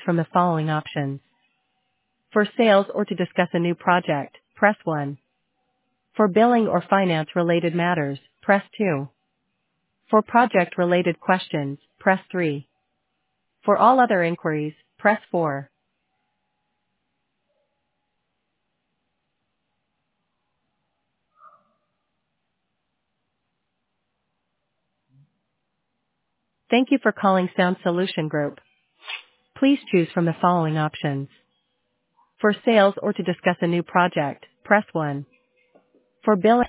from the following options. For sales or to discuss a new project, press 1. For billing or finance-related matters, press 2. For project-related questions, press 3. For all other inquiries, press 4. Thank you for calling Sound Solution Group. Please choose from the following options. For sales or to discuss a new project, press 1. For billing